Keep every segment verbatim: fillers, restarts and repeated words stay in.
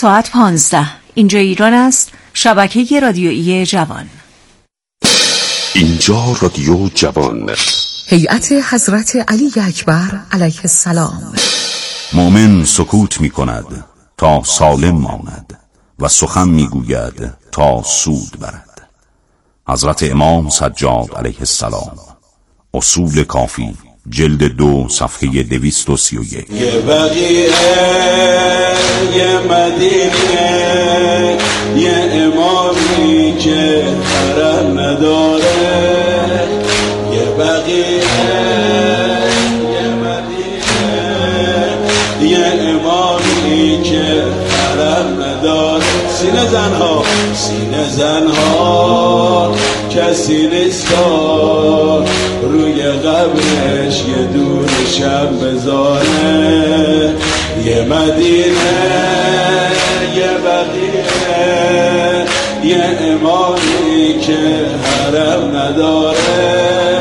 ساعت پانزده. اینجا ایران است. شبکه رادیویی جوان. اینجا رادیو جوان. هیئت حضرت علی اکبر علیه السلام. مومن سکوت می کند تا سالم ماند و سخن می گوید تا سود برد. حضرت امام سجاد علیه السلام. اصول کافی، جلد دو، صفحه دویست و سی و یک. یه بقیه، یه مدینه، یه امامی که حرم نداره. یه بقیه، یه مدینه، یه امامی که حرم نداره. سینه زنها، سینه زنها کسی نیستا روی قبرش یه دور شب بذاره. یه مدینه، یه بقیه، یه امامی که حرم نداره.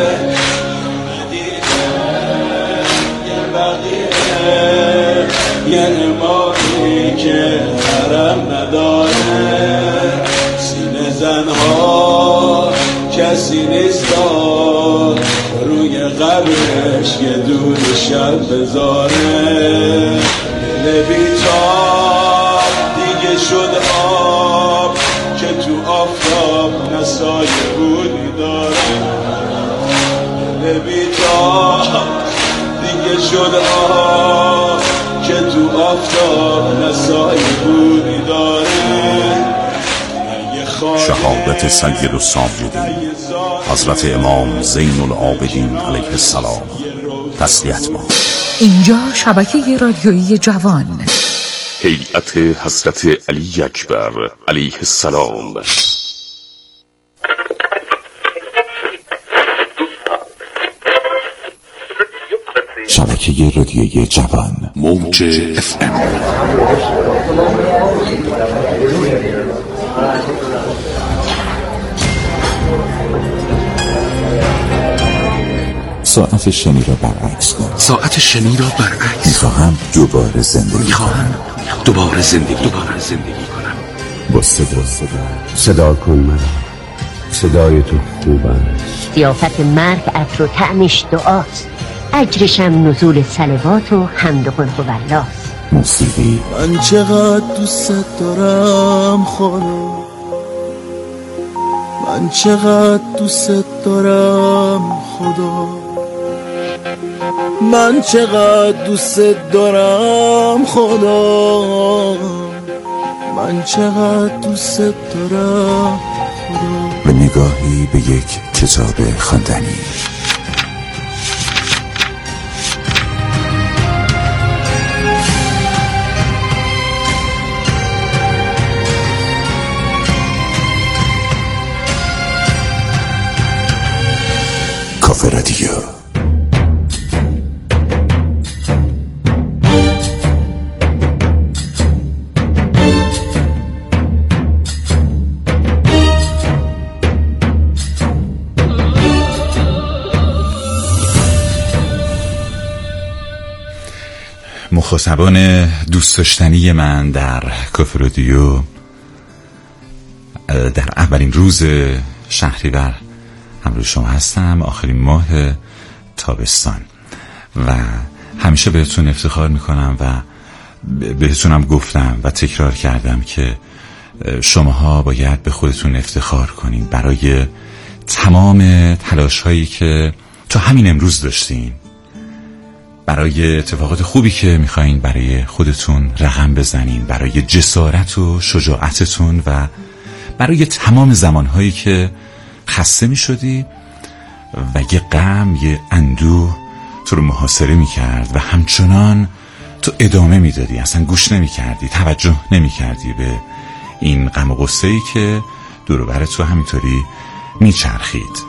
یه بقیه، یه امامی که حرم نداره. سینه زنها کسی نیستا روی قبرش یه دور شب بذاره. دل بیتاب دیگه شد آب که تو آفتاب نسایه بودی داره. دل بیتاب دیگه شد آب که تو آفتاب نسایه بودی داره. شهادت سید الساجدین حضرت امام زین العابدین علیه السلام. تسلیت ما. اینجا شبکه رادیویی جوان. هیئت حضرت علی اکبر علیه السلام. شبکه رادیویی جوان. موج اف ام. ساعت شنی را برعکس کن. ساعت شنی را برعکس. میخواهم دوباره زندگی میخواهم دوباره زندگی دوباره زندگی کنم. با صدا صدا صدا کن من. صدای تو خوب است. ضیافت مرگ عطر و طعمش دعاست. اجرشم نزول صلوات و حمد و قلب و واللاست. موسیقی. من چقدر دوست دارم خدا، من چقدر دوست دارم خدا، من چقدر دوست دارم خدا، من چقدر دوست دارم خدا. و نگاهی به یک کتاب خواندنی. کافه رادیو. مخاطبان دوست داشتنی من در کافه رادیو، در اولین روز شهریور همراه شما هستم. آخرین ماه تابستان و همیشه بهتون افتخار میکنم و بهتونم گفتم و تکرار کردم که شماها باید به خودتون افتخار کنین برای تمام تلاش هایی که تا همین امروز داشتین، برای اتفاقات خوبی که میخواین برای خودتون رقم بزنین، برای جسارت و شجاعتتون و برای تمام زمانهایی که خسته می شدی و یه غم، یه اندوه تو رو محاصره می کرد و همچنان تو ادامه می دادی، اصلا گوش نمی کردی، توجه نمی کردی به این غم و غصه‌ای که دور و بر تو همینطوری می چرخید.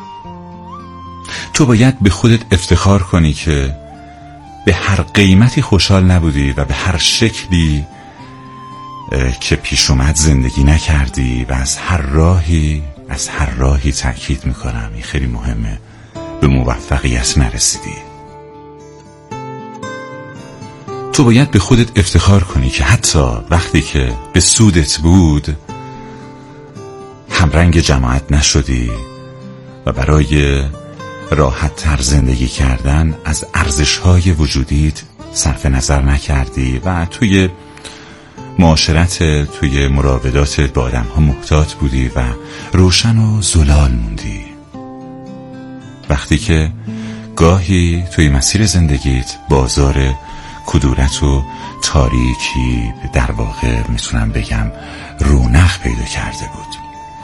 تو باید به خودت افتخار کنی که به هر قیمتی خوشحال نبودی و به هر شکلی که پیش اومد زندگی نکردی و از هر راهی از هر راهی تأکید میکنم، این خیلی مهمه، به موفقیت نرسیدی. تو باید به خودت افتخار کنی که حتی وقتی که به سودت بود همرنگ جماعت نشدی و برای راحت تر زندگی کردن از ارزش‌های وجودیت صرف نظر نکردی و توی معاشرت، توی مراوداتت با آدم‌ها محتاط بودی و روشن و زلال موندی. وقتی که گاهی توی مسیر زندگیت بازار کدورت و تاریکی در واقع میتونم بگم رونق پیدا کرده بود.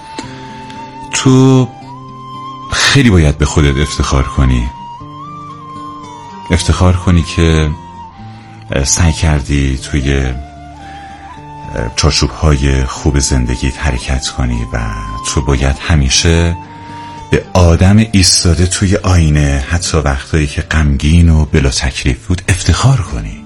تو خیلی باید به خودت افتخار کنی، افتخار کنی که سعی کردی توی چارچوب‌های خوب زندگیت حرکت کنی و تو باید همیشه به آدم ایستاده توی آینه حتی وقتایی که غمگین و بلا تکلیف بود افتخار کنی،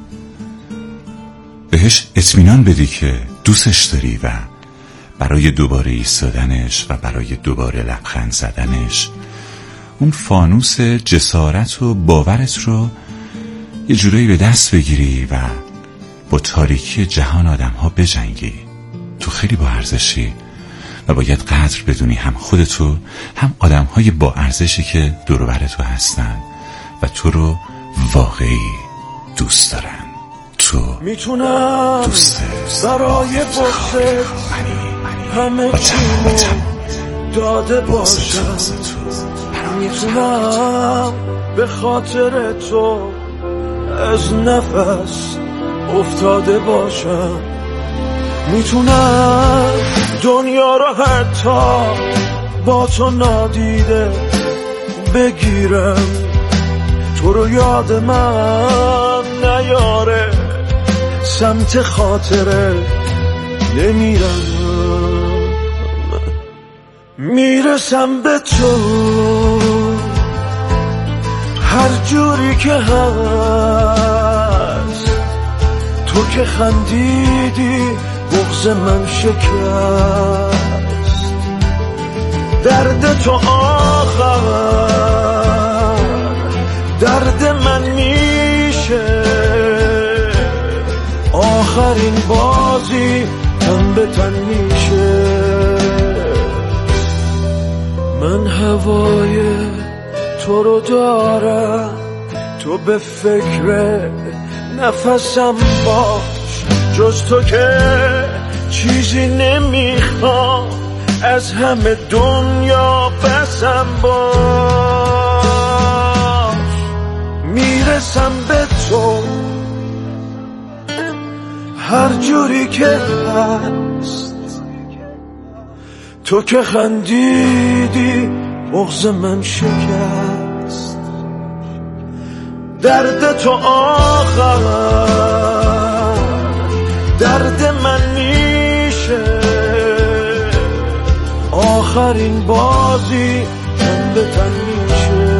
بهش اطمینان بدی که دوستش داری و برای دوباره ایستادنش و برای دوباره لبخند زدنش اون فانوس جسارت و باورت رو یه جورایی به دست بگیری و با تاریکی جهان آدم ها بجنگی. تو خیلی با ارزشی و باید قدر بدونی هم خودتو هم آدم های با ارزشی که دور و بر تو هستن و تو رو واقعی دوست دارن. تو میتونم دوست برای بغضت همه چیمو داده باشم، میتونم به خاطر تو از نفس افتاده باشم، میتونم دنیا رو حتی با تو نادیده بگیرم، تو رو یاد من نیاره سمت خاطره نمیرم، میرسم به تو هر جوری که هست، تو که خندیدی بغض من شکست، درد تو آخر درد من میشه، آخرین بازی تن به تن میشه، من هوای تو رو دارم، تو به فکر نفسم باش، جز تو که چیزی نمیخوام از همه دنیا بسم باش، میرسم به تو هر جوری که هست، تو که خندیدی بغض من شکست، درد تو آخر درد من میشه، آخرین بازی تن به تن میشه،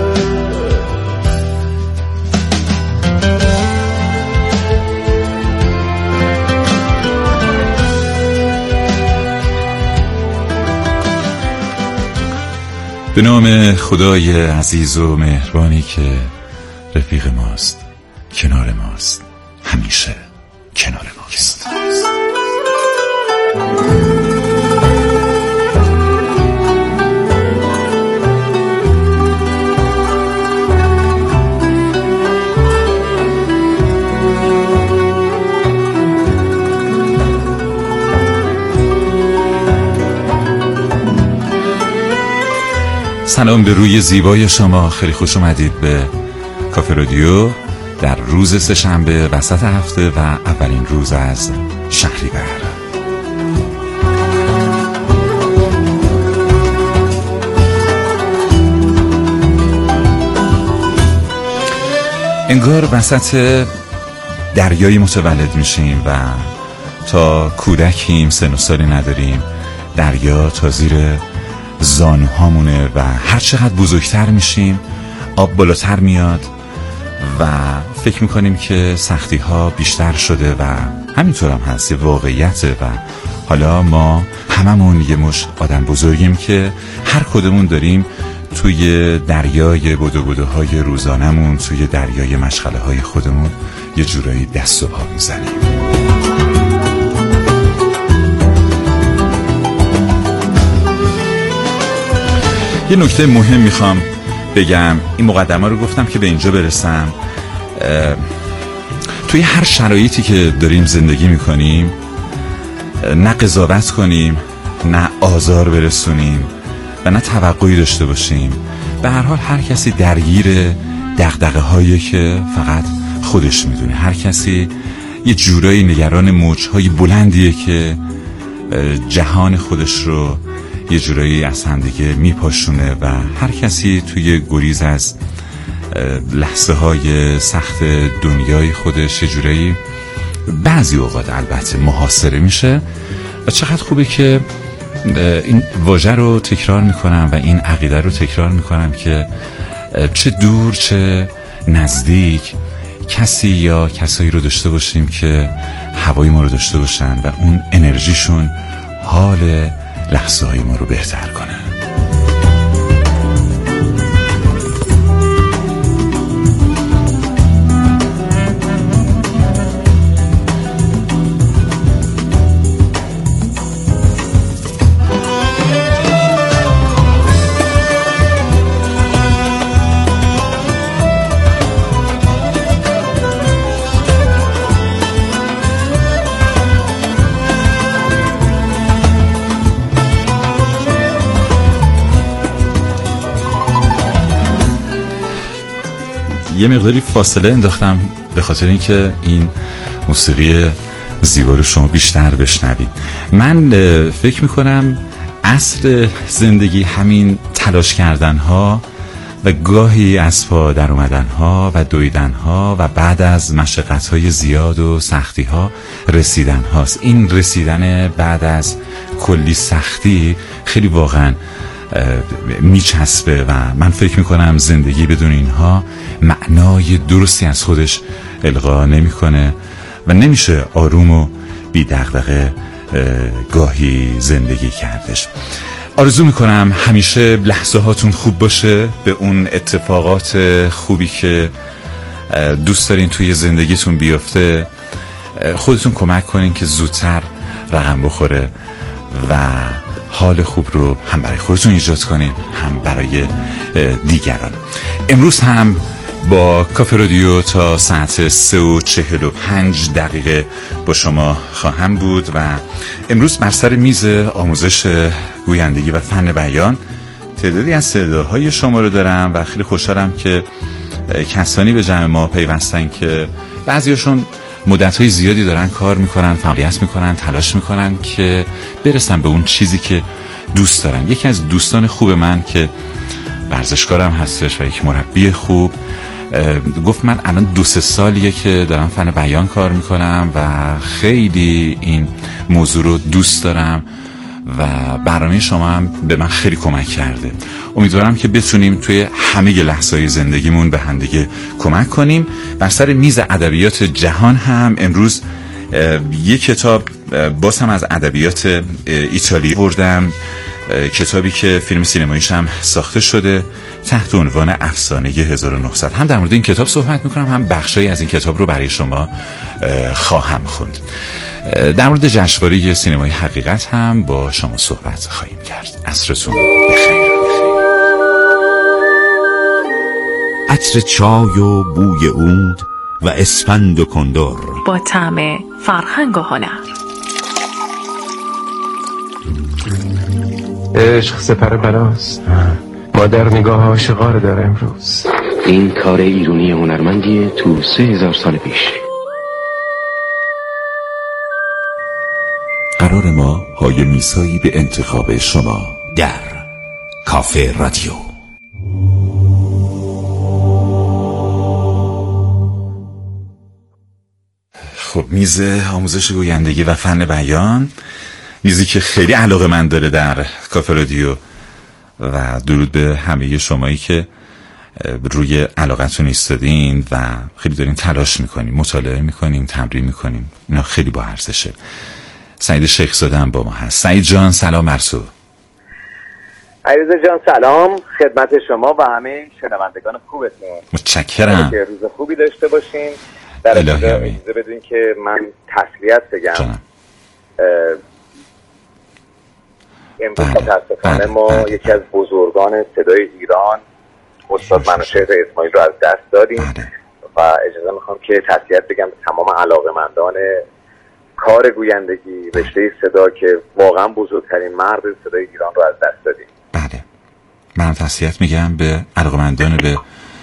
به نام خدای عزیز و مهربانی که رفیق ماست، کنار ماست، همیشه کنار ماست. سلام به روی زیبای شما، خیلی خوش اومدید به کافه رادیو در روز سه‌شنبه وسط هفته و اولین روز از شهریور. انگار وسط دریایی متولد میشیم و تا کودکیم، سن و سالی نداریم، دریا تا زیر زانوهامونه و هر چقدر بزرگتر میشیم آب بالاتر میاد و فکر میکنیم که سختی ها بیشتر شده و همینطور هم هست، یه واقعیته و حالا ما هممون یه مش آدم بزرگیم که هر کدومون داریم توی دریای بدو بدوهای روزانمون، توی دریای مشغله های خودمون یه جورایی دست و پا میزنیم. یه نکته مهم میخوام بگم. این مقدمه رو گفتم که به اینجا برسم. توی هر شرایطی که داریم زندگی میکنیم، نه قضاوت کنیم، نه آزار برسونیم و نه توقعی داشته باشیم. به هر حال هر کسی درگیر دغدغه هایی که فقط خودش میدونه. هر کسی یه جورایی نگران موجهای بلندیه که جهان خودش رو یه جورایی از هم دیگه میپاشونه و هر کسی توی گریز از لحظه های سخت دنیای خودش یه جورایی بعضی اوقات البته محاصره میشه. و چقدر خوبه که این واژه رو تکرار میکنم و این عقیده رو تکرار میکنم که چه دور چه نزدیک کسی یا کسایی رو داشته باشیم که هوای ما رو داشته باشن و اون انرژیشون حال لحظه های ما رو بهتر کنه. یه مقداری فاصله انداختم به خاطر اینکه این موسیقی زیبا رو شما بیشتر بشنوید. من فکر میکنم اصل زندگی همین تلاش کردن ها و گاهی از پا در اومدن ها و دویدن ها و بعد از مشقت های زیاد و سختی ها رسیدن هاست. این رسیدن بعد از کلی سختی خیلی واقعا میچسبه و من فکر میکنم زندگی بدون اینها معنای درستی از خودش القا نمیکنه و نمیشه آروم و بی دغدغه گاهی زندگی کردش. آرزو میکنم همیشه لحظه هاتون خوب باشه، به اون اتفاقات خوبی که دوست دارین توی زندگیتون بیفته خودتون کمک کنین که زودتر رقم بخوره و حال خوب رو هم برای خودتون ایجاد کنین هم برای دیگران. امروز هم با کافه رادیو تا ساعت سه و چهل و پنج دقیقه با شما خواهم بود و امروز بر سر میز آموزش گویندگی و فن بیان تعدادی از صداهای شما رو دارم و خیلی خوشحالم که کسانی به جمع ما پیوستن که بعضیاشون مدت‌های زیادی دارن کار میکنن، فعالیت میکنن، تلاش میکنن که برسن به اون چیزی که دوست دارن. یکی از دوستان خوب من که ورزشکارم هستش و یک مربی خوب گفت من الان دو سه سالیه که دارم فن بیان کار میکنم و خیلی این موضوع رو دوست دارم و برنامه شما هم به من خیلی کمک کرده. امیدوارم که بتونیم توی همه لحظه‌های زندگیمون به هم دیگه کمک کنیم. بر سر میز ادبیات جهان هم امروز یک کتاب باز هم از ادبیات ایتالی بردم، کتابی که فیلم سینماییش هم ساخته شده تحت عنوان افسانه هزار و نهصد. هم در مورد این کتاب صحبت میکنم هم بخشایی از این کتاب رو برای شما خواهم خوند. در مورد جشنواره سینمای حقیقت هم با شما صحبت خواهیم کرد. عصرتون بخیر. عطر چای و بوی عود و اسفند و کندر با طعم فرهنگ و هنر. عشق سپر بلاست، ما در نگاه عاشقانه داره امروز. این کار ایرونی هنرمندیه تو سه هزار سال پیش. قرار ما های میسایی به انتخاب شما در کافه رادیو. خب میز آموزش گویندگی و فن بیان، میزی که خیلی علاقه من داره در کافه رادیو و درود به همه شمایی که روی علاقتون ایستادین و خیلی دارین تلاش میکنین، مطالعه میکنین، تمرین میکنین. اینا خیلی با ارزشه. سعید شیخزاده هم با ما هست. سعید جان سلام مرسو. علیرضا جان سلام خدمت شما و همه شنوندگان خوبتون. متشکرم. که روز خوبی داشته باشین. در اجازه بدین که من تسلیت بگم. امروز متاسفانه ما بله. یکی از بزرگان صدای ایران استاد منوچهر اسماعیل رو از دست دادیم بله. و اجازه میخوام که تسلیت بگم به تمام علاقه‌مندان کار گویندگی رشته صدا که واقعا بزرگترین مرد صدای ایران رو از دست دادیم. بله من تسلیت میگم به علاقه‌مندان به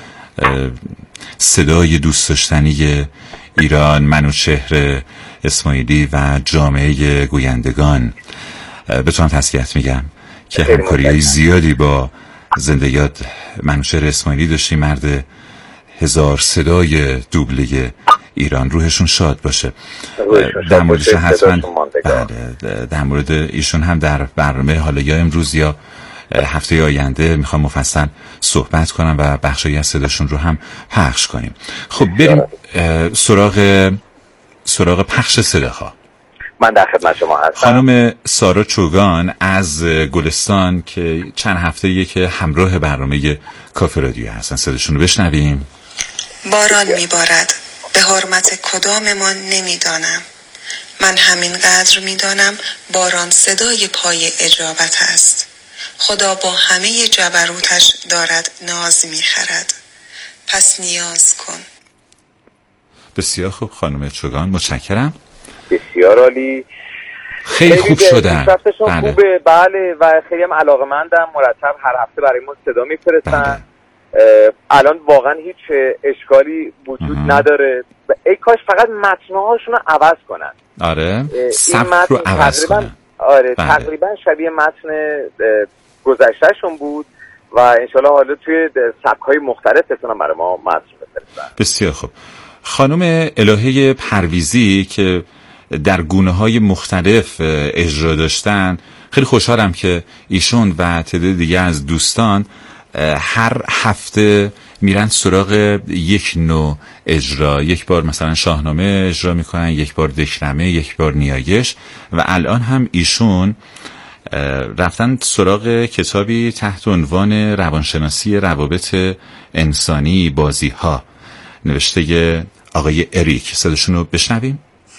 صدای دوست داشتنی ایران، منوچهر اسماعیلی و جامعه گویندگان. بتونم تسلیت میگم که همکاری‌های زیادی با زنده یاد منوچهر اسماعیلی داشتیم، مرد هزار صدای دوبله ایران. روحشون شاد باشه. در موردش حتما بله در مورد ایشون هم در برنامه حالا یا امروز یا هفته آینده میخوام مفصل صحبت کنم و بخشایی از صداشون رو هم پخش کنیم. خب بریم سراغ سراغ پخش صداها. من در خدمت شما هستم. خانم سارا چوگان از گلستان که چند هفته‌ایه که همراه برنامه کافه رادیو هستن، صداشون رو بشنویم. باران میبارد، به حرمت کداممان نمیدانم. من همینقدر میدانم باران صدای پای اجابت است. خدا با همه جبروتش دارد ناز میخرد، پس نیاز کن. بسیار خوب خانم چوگان، متشکرم. بسیار عالی، خیلی خوب شدن. بله. خوبه بله و خیلی هم علاقه‌مندم، مرتب هر هفته برای ما صدا میفرستن. بله. الان واقعا هیچ اشکالی وجود اه. نداره. ای کاش فقط متن‌هاشون رو عوض کنن. آره سبک رو عوض کنن. آره بله. تقریبا شبیه متن گذشتهشون بود و انشالله حالا توی سبک‌های مختلف بتونن برای ما متن بفرستن. بسیار خوب. خانم الهه پرویزی که در گونه‌های مختلف اجرا داشتن، خیلی خوشحالم که ایشون و تعداد دیگه از دوستان هر هفته میرن سراغ یک نوع اجرا. یک بار مثلا شاهنامه اجرا میکنن، یک بار دکلمه، یک بار نیایش و الان هم ایشون رفتن سراغ کتابی تحت عنوان روانشناسی روابط انسانی بازی‌ها، نوشته آقای اریک. صداشون رو بشنویم.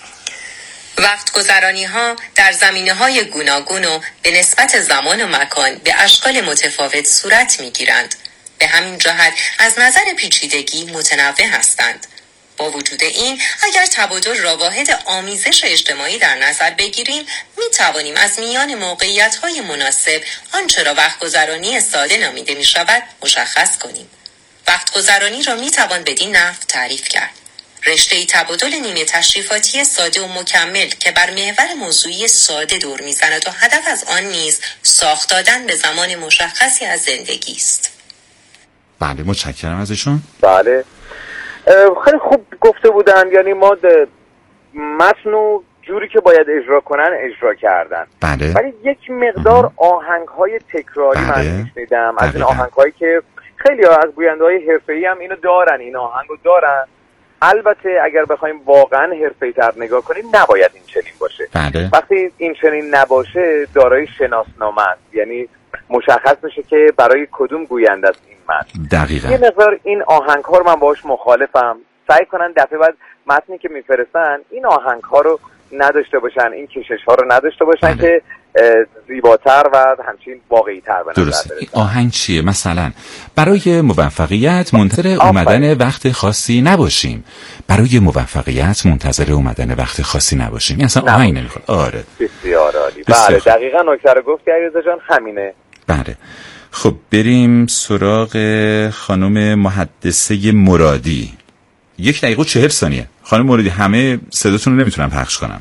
وقت گذرانی ها در زمینه های گوناگون و به نسبت زمان و مکان به اشکال متفاوت صورت می گیرند. به همین جهت از نظر پیچیدگی متنوع هستند. با وجود این، اگر تبادل را واحد آمیزش اجتماعی در نظر بگیریم، می توانیم از میان موقعیت های مناسب آنچه را وقت گذرانی ساده نامیده می شود مشخص کنیم. وقت گذرانی را می توان بدین نحو تعریف کرد: رشته‌ای تبادل نیمه تشریفاتی ساده و مکمل که بر محور موضوعی ساده دور می‌زند و هدف از آن نیز ساخت دادن به زمان مشخصی از زندگی است. بله متشکرم ازشون. بله خیلی خوب گفته بودن، یعنی ما متن و جوری که باید اجرا کنن اجرا کردن. بله. ولی یک مقدار آهنگ‌های تکراری بله. من می‌شنیدم از این آهنگ‌هایی که خیلی ها از گوینده‌های حرفه‌ای هم اینو دارن، این آهنگو دارن. البته اگر بخوایم واقعا حرفه‌ای‌تر نگاه کنیم نباید این چنین باشه. بله. وقتی این چنین نباشه دارای شناسنامه است، یعنی مشخص میشه که برای کدوم گوینده است این متن. دقیقاً. یه مقدار این آهنگ‌ها رو من باهاش مخالفم. سعی کنن دفعه بعد متنی که میفرستن این آهنگ‌ها رو نداشته باشن، این کشش‌ها رو نداشته باشن بله. که زیباتر و همچین واقعی‌تر بنظر درست. این آهنگ چیه؟ مثلا برای موفقیت منتظر اومدن وقت خاصی نباشیم. برای موفقیت منتظر اومدن وقت خاصی نباشیم. اصلا آهنگ نمیخواد. آره. بسیار عالی. بله دقیقاً نکته رو گفتی علیرضا جان، همینه. بله. خب بریم سراغ خانم محدثه مرادی. یک دقیقه و چهل ثانیه. خانم مرادی همه صداتون رو نمیتونم پخش کنم.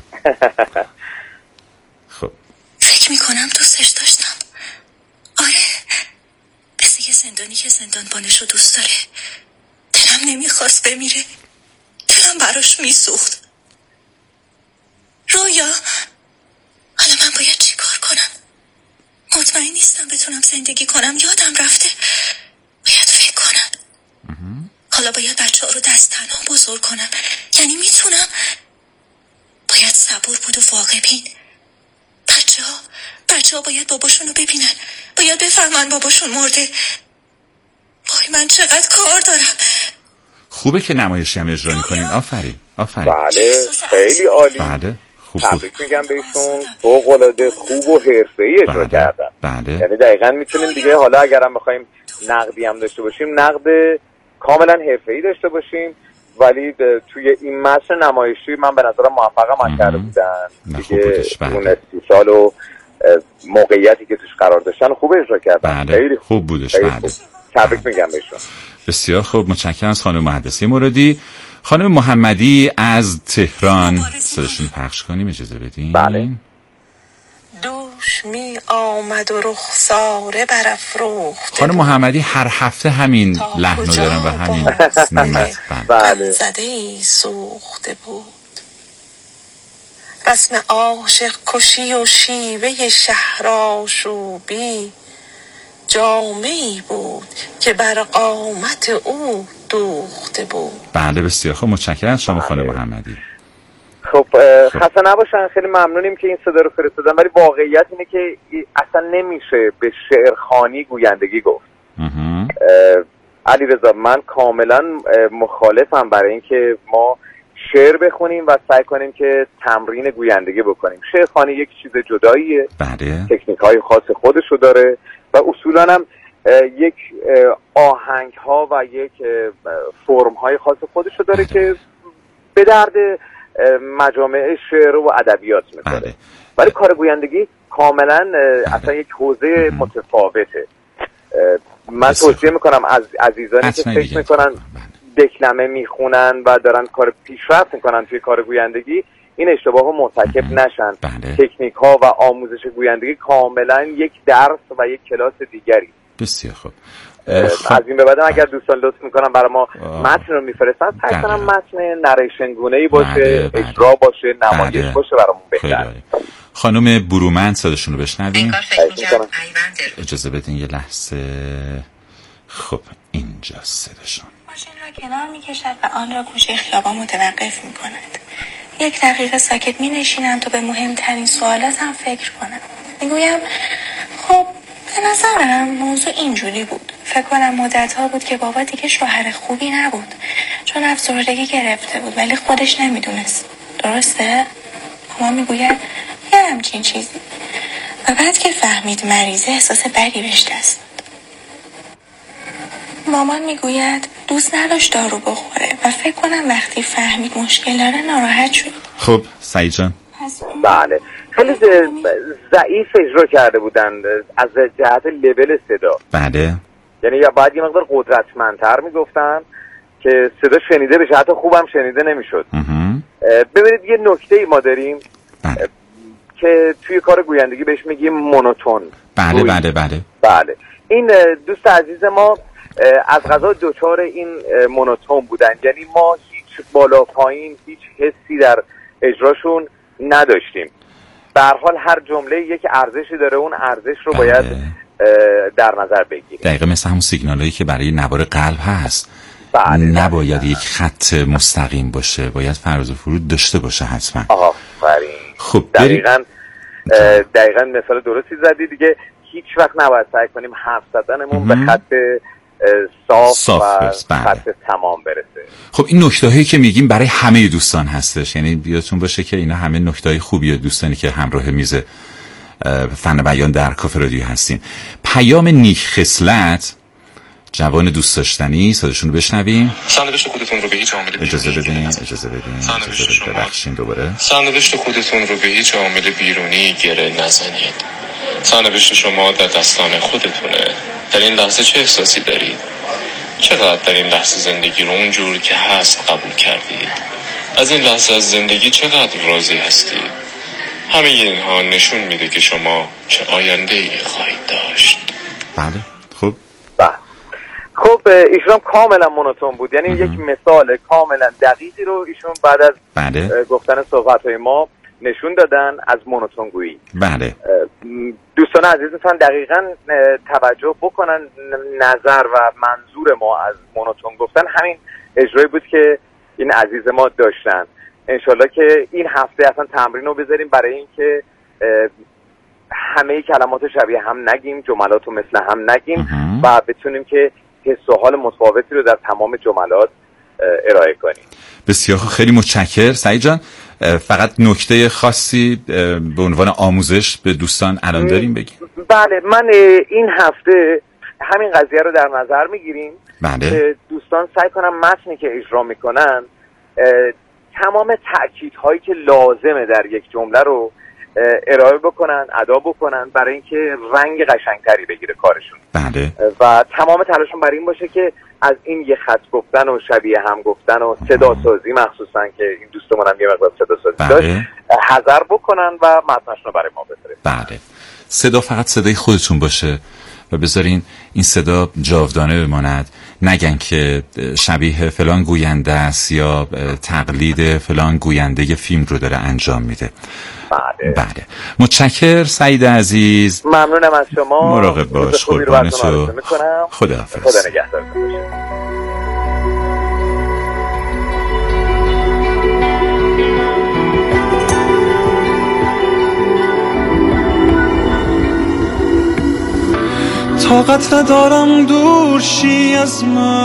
خب فکر میکنم دوستش داشتم. آره مثل یه زندانی که زندانبانش رو دوست داره. دلم نمیخواست بمیره، دلم براش میسوخت. رویا حالا من باید چی کار کنم؟ مطمئن نیستم بتونم زندگی کنم، یادم رفته. باید فکر کنم. حالا باید بچه ها رو دست تنها بزرگ کنم، یعنی میتونم. باید صبور بود و واقع بین. بچه ها بچه ها باید باباشون رو ببینن، باید بفهمن باباشون مرده. وای من چقدر کار دارم. خوبه که نمایشی هم اجرا می‌کنین. آفرین آفرین. بله خیلی عالی. بله خوب تبریک میگم بهشون، فوق‌العاده خوب و حرفه‌ای اجرا بله. کردن. بله. یعنی دقیقاً میتونیم دیگه حالا اگرم بخوایم نقدی هم داشته باشیم نقد کاملا حرفه‌ای داشته باشیم، ولی توی این متن نمایشی من به نظرم موفق عمل کرده بودن دیگه. اون استیصال و موقعیتی که توش قرار داشتن خوب اجرا کردن. بله. خیلی خوب بودش. بله خوب. تبریک میگم بهشون. بسیار خوب، متشکرم از خانم مهندسی مرادی. خانم محمدی از تهران صداشون پخش کنیم، اجازه بدین. بله. دوش می آمد و رخساره برافروخت. خانم محمدی هر هفته همین لحنو دارن و همین نمت. بله. زده ای سوخته بود. رسم عاشق کشی و شیوه شهرآشوبی جامه‌ای بود که بر قامت او دوخته بود. بله بسیار خوب، متشکرم از شما خانم محمدی. خب خسته نباشن، خیلی ممنونیم که این صدا رو فرستادن، ولی واقعیت اینه که اصلا نمیشه به شعرخوانی گویندگی گفت. علیرضا من کاملا مخالفم برای اینکه ما شعر بخونیم و سعی کنیم که تمرین گویندگی بکنیم. شعرخوانی یک چیز جداییه. بله. تکنیک‌های خاص خودشو داره و اصولاً هم یک آهنگ‌ها و یک فرم‌های خاص خودشو داره بله. که به درد مجامع شعر و ادبیات می‌خوره. بله. ولی کار گویندگی کاملاً بله. اصلا یک حوزه متفاوته. من توصیه میکنم از عزیزانی که فکر میکنن دکلمه میخونن و دارن کار پیشرفت میکنن توی کار گویندگی این اشتباه ها مرتکب نشن. بله. تکنیک ها و آموزش گویندگی کاملا یک درس و یک کلاس دیگری. بسیار خوب. خب. از این به بعد اگر دوستان لطف میکنن برای ما متن رو میفرستن سعی کنم متن نریشن گونه‌ای باشه، بله. بله. اجرا باشه، نمایش بله. باشه برامون بهتر. خانم برومند صداشون رو بشنویم. اجازه بدین یه لحظه. خب اینجا صداشون. ماشین را کنار میکشد و آن را گوشه خیابان متوقف میکند. یک دقیقه ساکت می نشینم تا به مهمترین سوالاتم فکر کنم. میگویم خب به نظرم موضوع اینجوری بود. فکر کنم مدت ها بود که بابا دیگه شوهر خوبی نبود، چون افسردگی گرفته بود ولی خودش نمیدونست. درسته؟ مامان میگوید یه همچین چیزی. و بعد که فهمید مریضه احساس بدی بهش دست داد. مامان میگوید دوست نداشت دارو بخوره و فکر کنم وقتی فهمید مشکل داره ناراحت شد. خب سعید جان. بله خیلی ضعیف اجرا کرده بودن از جهت لول صدا. بله. یعنی یا باید یه مقدار قدرتمندتر میگفتن که صدا شنیده بشه، حتی خوبم شنیده نمیشد. ببینید یه نکته ای ما داریم بله. که توی کار گویندگی بهش میگیم مونوتون. بله بله بله بله. این دوست عزیز ما از قضا دوچار این مونوتون بودن، یعنی ما هیچ بالا پایین هیچ حسی در اجراشون نداشتیم. به هر حال هر جمله یک ارزشی داره، اون ارزش رو بله. باید در نظر بگیریم. دقیقاً مثل همون سیگنالایی که برای نوار قلب هست. بله. نباید بله. یک خط مستقیم باشه، باید فراز و فرود داشته باشه حتما. آفرین. خب دقیقاً دقیقاً مثال درستی زدی دیگه. هیچ وقت نباید سعی کنیم حرف زدنمون به خط صاف, صاف و بله. خط تمام برسه. خب این نکته‌هایی که میگیم برای همه دوستان هستش، یعنی بیاتون باشه که اینا همه نکته‌های خوبیه دوستانی که همراه میز فن بیان در کافه رادیو هستین. پیام نیک خصلت جوان دوست داشتنی، صداشون رو بشنویم. سرنوشت خودتون رو به هیچ عامل اجازه بدین اجازه بدین اجازه ببخشید دوباره. سرنوشت خودتون رو به هیچ عامل بیرونی گره نزنید. سرنوشت شما در دستان خودتونه. در این لحظه چه احساسی دارید؟ چقدر در این لحظه زندگی رو اونجور که هست قبول کردید؟ از این لحظه از زندگی چقدر راضی هستید؟ همه اینها نشون میده که شما چه آینده‌ای خواهید داشت. بله خب بله خب ایشون کاملا مونوتون بود، یعنی یک مثال کاملا دقیقی رو ایشون بعد از بله. گفتن صحبت‌های ما نشون دادن از مونوتون گویی. بله. دوستان عزیزتان دقیقاً توجه بکنن، نظر و منظور ما از مونوتون گفتن همین اجرایی بود که این عزیز ما داشتن. انشالله که این هفته اصلا تمرین رو بذاریم برای اینکه همه کلمات شبیه هم نگیم، جملات رو مثل هم نگیم و بتونیم که حس و حال متفاوتی رو در تمام جملات ارائه کنیم. بسیار خیلی متشکرم سعید جان. فقط نکته خاصی به عنوان آموزش به دوستان الان داریم بگیم؟ بله، من این هفته همین قضیه رو در نظر میگیریم. بله. دوستان سعی کنم متنی که اجرا میکنن تمام تأکیدهایی که لازمه در یک جمله رو ارائه بکنن، ادا بکنن برای اینکه رنگ قشنگتری بگیره کارشون. بله. و تمام تلاشون برای این باشه که از این یه خط گفتن و شبیه هم گفتن و صدا سازی مخصوصا که این دوستمون هم یه مقدار صدا سازی بله. داشت حذر بکنن و متنشون رو برای ما بفرستن. بله. صدا فقط صدای خودتون باشه و بذارین این صدا جاودانه بماند. نگن که شبیه فلان گوینده است یا تقلید فلان گوینده فیلم رو داره انجام میده. بله. بله. متشکر سعید عزیز. ممنونم از شما. مراقب باش. قربان تو. خدا حافظ. خدا نگهدارتون باشه. طاقت ندارم دور شی از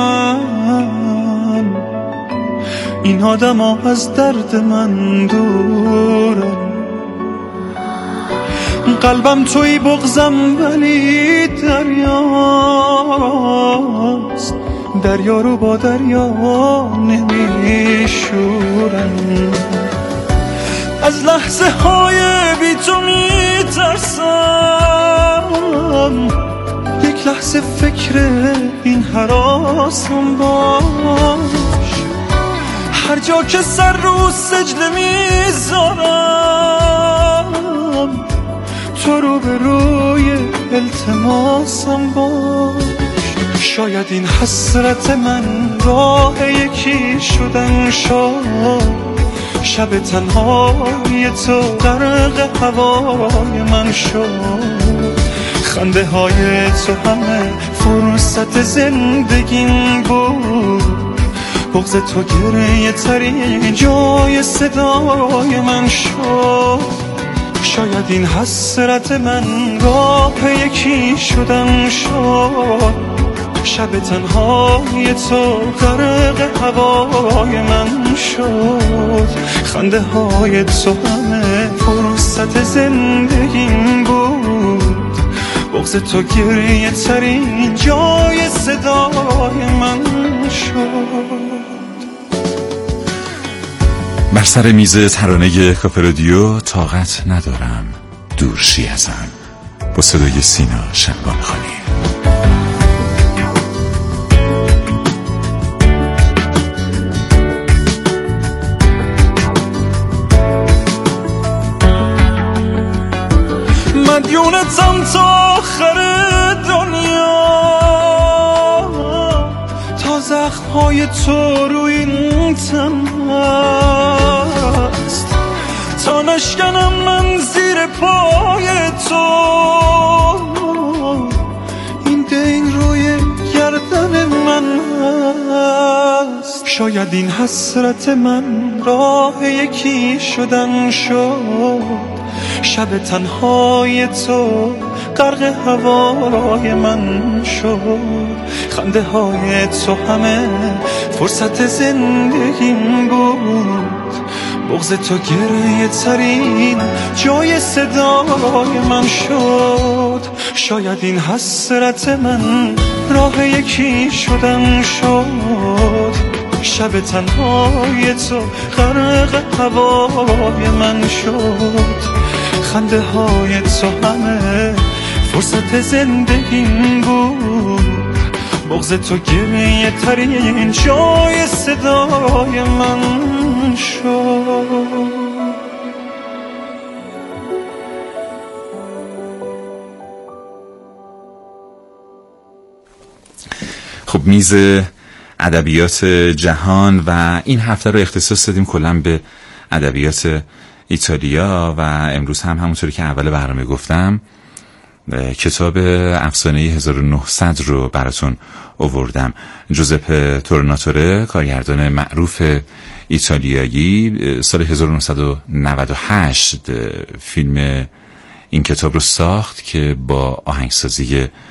من، این آدم ها از درد من دورن. قلبم توی بغزم ولی دریاست، دریا رو با دریا نمیشورن. از لحظه های بی تو میترسم، یک لحظه فکر این هراسم باش. هر جا که سر رو سجده میذارم، تو رو به روی التماسم باش. شاید این حسرت من راه یکی شدن شد، شب تنهای تو غرق هوای من شد. خنده های تو همه فرصت زندگیم بود، بغض تو گریه ترین جای صدای من شد. شاید این حسرت من راه یکی شدن شد، شب تنهای تو غرق هوای من شد. خنده های تو همه فرصت زندگیم بود، بغض تو گریه ترین جای صدای من شد. بر سر میز ترانه کافه رادیو طاقت ندارم دور شی ازم، با صدای سینا شنبانخانی. مدیونتم تا آخر دنیا، تا زخمهای تو روی این تن هست، تا نشکنم من زیر پای تو، این دین روی گردن من هست. شاید این حسرت من راه یکی شدن شد، شب تنهای تو غرق هوای من شد. خنده های تو همه فرصت زندگیم بود، بغض تو گریه ترین جای صدای من شد. شاید این حسرت من راه یکی شدن شد، شب تنهای تو غرق هوای من شد. خنده های تو همه فرصت زندگیم بود، بغض تو گریه ترین جای صدای من شد. خب میز ادبیات جهان و این هفته رو اختصاص دادیم کلاً به ادبیات ایتالیا و امروز هم همونطوری که اول برنامه گفتم کتاب افسانه هزار و نهصد رو براتون آوردم. جوزپه تورناتوره، کارگردان معروف ایتالیایی، سال هزار و نهصد و نود و هشت فیلم این کتاب رو ساخت که با آهنگسازی